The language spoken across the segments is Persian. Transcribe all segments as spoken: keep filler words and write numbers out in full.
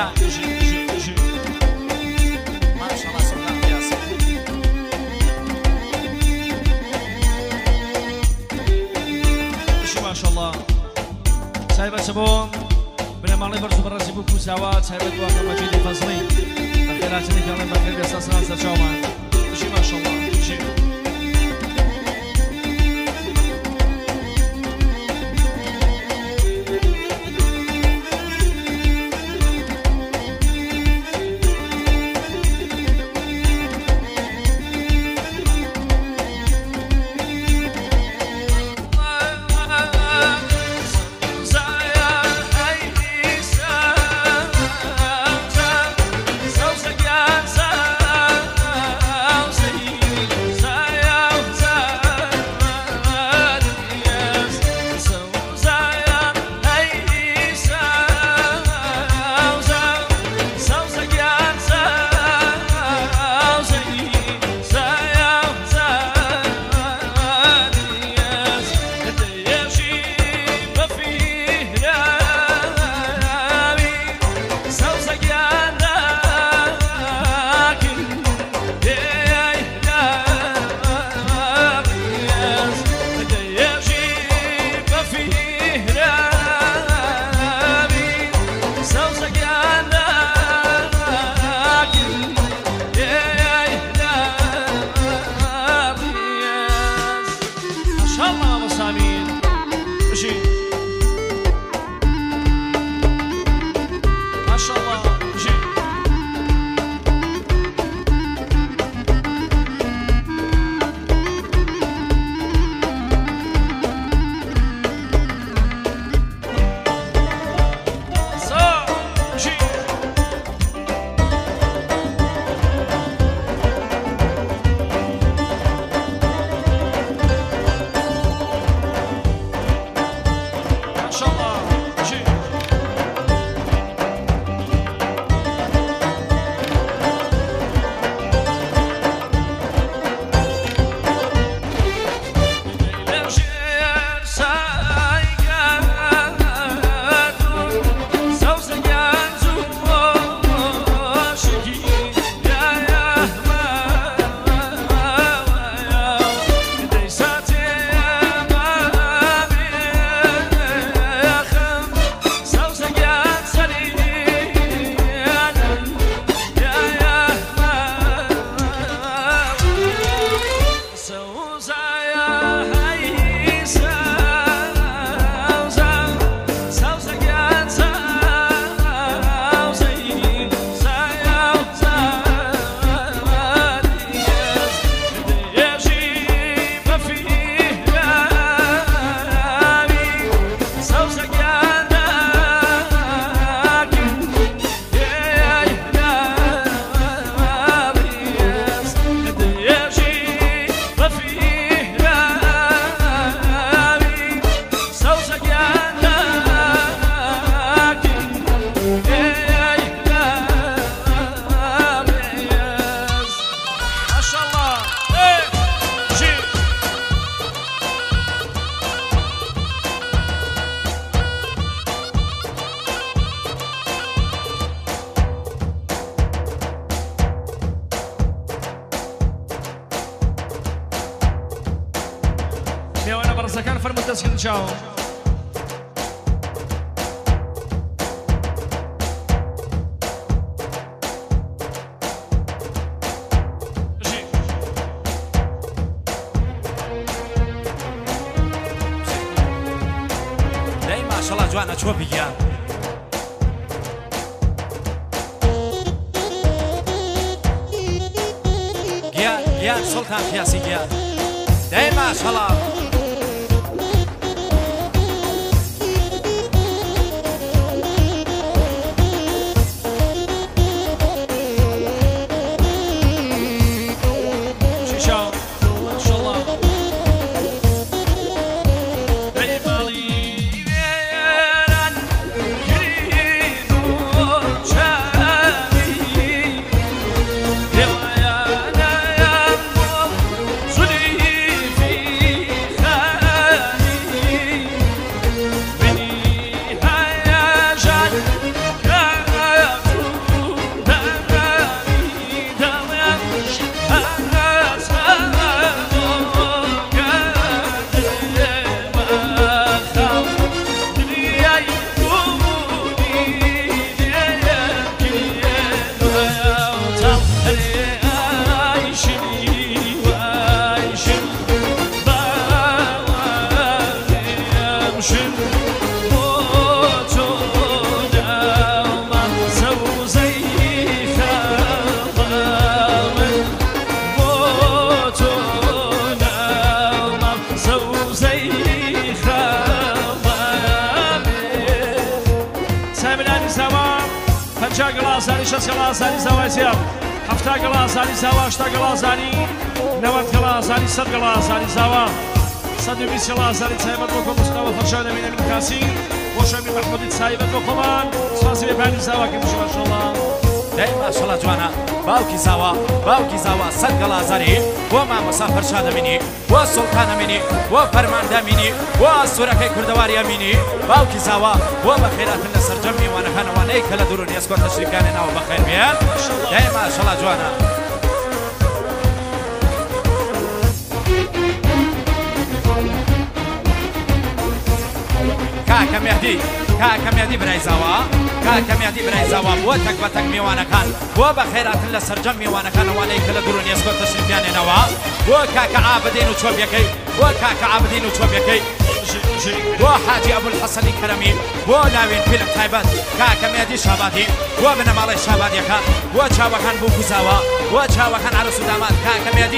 گیا ماشاءالله سلطان یاسین ماشاءالله سایبه سبوم بنمالی برز برزی بو کوساوات سایبه دو آخر مجید فضلی بخیراتنی کلم بخیر بیستان سرچاومان بشی ماشاءالله بشی برزەکان فەرموو دەستگرن چاوم دەی ماشەڵڵا جوانە چۆ بگیان گیان گیان سوڵتان پیاسی گیان دەی ماشەڵڵا پنجا گلازانی شەست گلازانی زاوای زیاب هەفتا گلازانی زاوا هەشتا گلازانی نەوەت گلازانی سەد گلازانی زاوا سەد و بیست گلازانی تایبەت بۆ کۆ مستەفا فەرشاد ئەمین ئەمیرکاسی بۆ شەمی مەحموودی تایبەت بۆ خۆمان سپاسی بێبانی زاواکەم ماشەڵڵا دەی ماشەڵڵا جوانە باوکی زاوا باوکی زاوا سەد گەڵازاری بۆ مامۆستا فەرشاد ئەمینی بۆ سوڵتان ئەمینی بۆ فەرماندا ئەمینی بۆ سوورەکەی کوردەواری ئەمینی باوکی زاوا بۆ بەخێراتن لە سەرجەم میوانەکانەوانەی کە لە دوور و نێسکۆ تەشریفکانێناوە بەخێر بێن دەی ماشەڵڵا جوانە کاکە مێهدی کاکە مێهدی برای زاوا کاکە مێهدی برای زاوا بۆ تەک بە تەک میوانەکان بۆ بەخێراتن لە سەرجەم میوانەکانەوانەی کە لە دوور و نێسکۆ تەشریفیانێنەوە بۆ کاکە عابدین و چۆبیەکەی بۆ کاکە عابدین و چۆبیەکەی بۆ حاجی ئەبولحەسەنی کەرەمی بۆ ناوین پیلم تایبەت کاکە مێهدی شابادی بۆ بنەماڵەی شابادیەکان بۆ چاوەکان بوو کوزاوە بۆ چاوەکان عروس و داماد کاکە مێهدی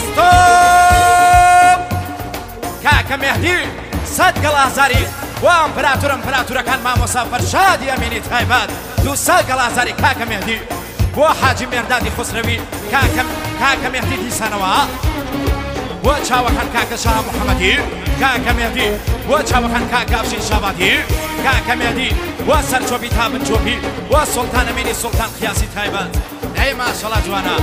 ستۆپ کاکە مێهدی سەد گەڵازاری بۆ ئەمپراتۆر ئەمپراتورەکان مامۆستا فەرشادی ئەمینی تایبەت دووسەد گەڵازاری کاکە مێهدی بۆ حاجی مێردادی خوسرەوی کاکە مێهدی دیسانەوە بۆ چاوەکان کاکە شاه محەممەدی کاکە مێهدی بۆ چاوەکان کاکە ئەفشین شابادی کاکە مێهدی بۆ سەرچۆبی تابنچۆبی بۆ سوڵتان ئەمینی سوڵتان قیاسی تایبەت دەی ماشەڵڵا جوانە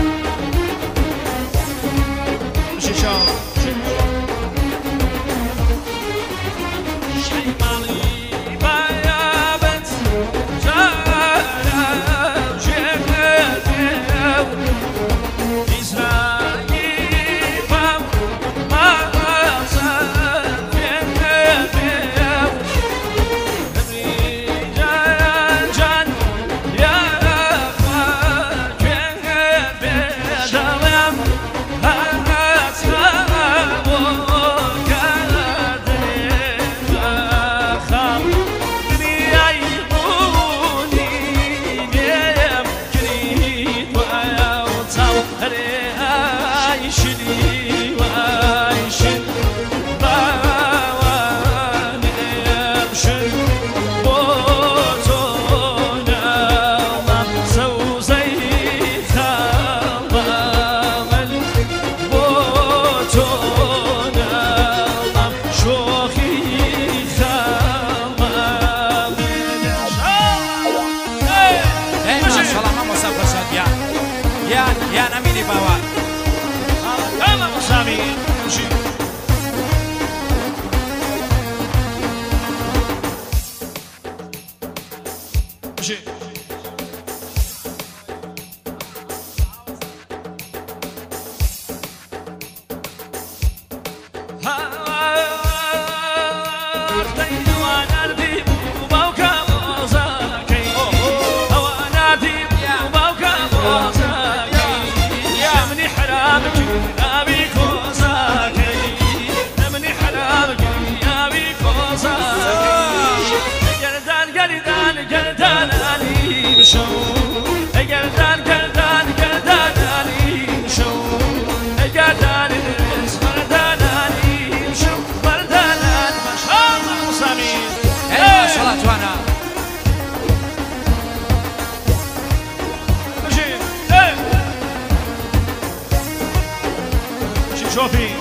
شوفي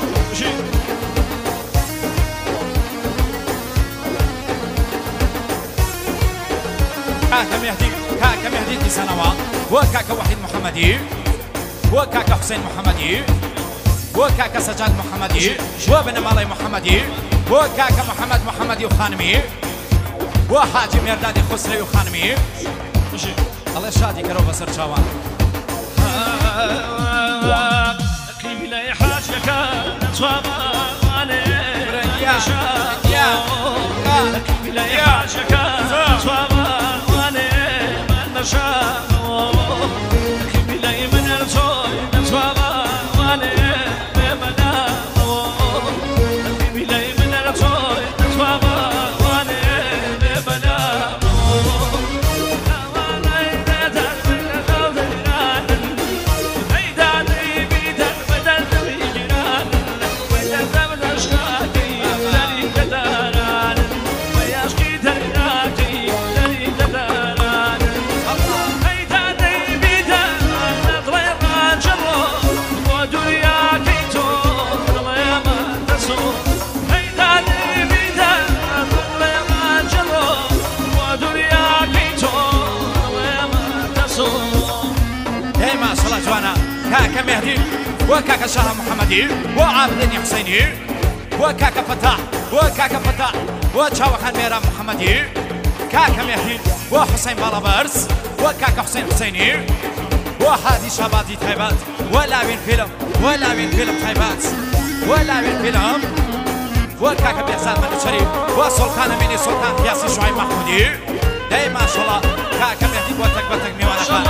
كاكا مهدي كاكا مهدي دي سنوات وكاكا وحيد محمدي وكاكا حسين محمدي وكاكا سجاد محمدي وبن مالي محمدي وكاكا محمد محمدي وخانمي وحاجي مردادي خسري وخانمي الله شادي كرو بسر شاوان لا حاجك نصابا يا يا لا حاجك نصابا وانا من نشاء لا من الصوي نصابا وانا بمنا لا من الصوي نصابا وانا بمنا Yeah. كاكا مهدي وكاكا شاه محمدي وعابدين حسيني وكاكا فتاح وكاكا فتاح وشاوخان ميرا محمدي كاكا مهدي وحسين بالابرس وكاكا حسين حسيني وهادي شبابي تايبات ولا بين فيلم ولا بين فيلم تايبات ولا بين فيلم وكاكا بيحسان من الشريف وسلطان مني سلطان ياسي شعيب محمودي داي ما شاء الله كاكا مهدي بوتك بوتك ميوانا خان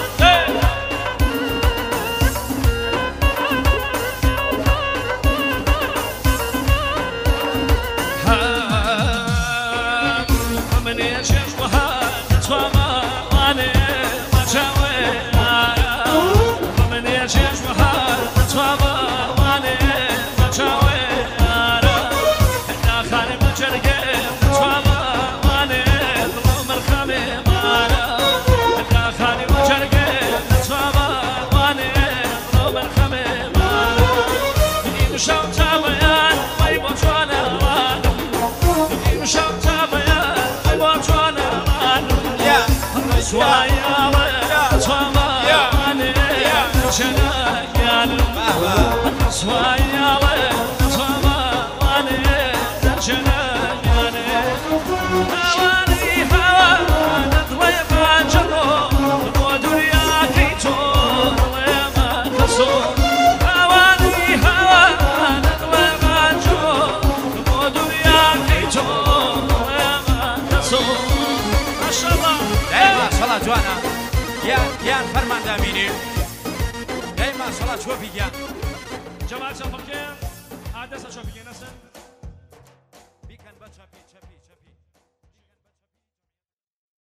جوانا يا يا فرمان داميني دايما صلاة شوفي يا جماعة الفقير عادة شوفي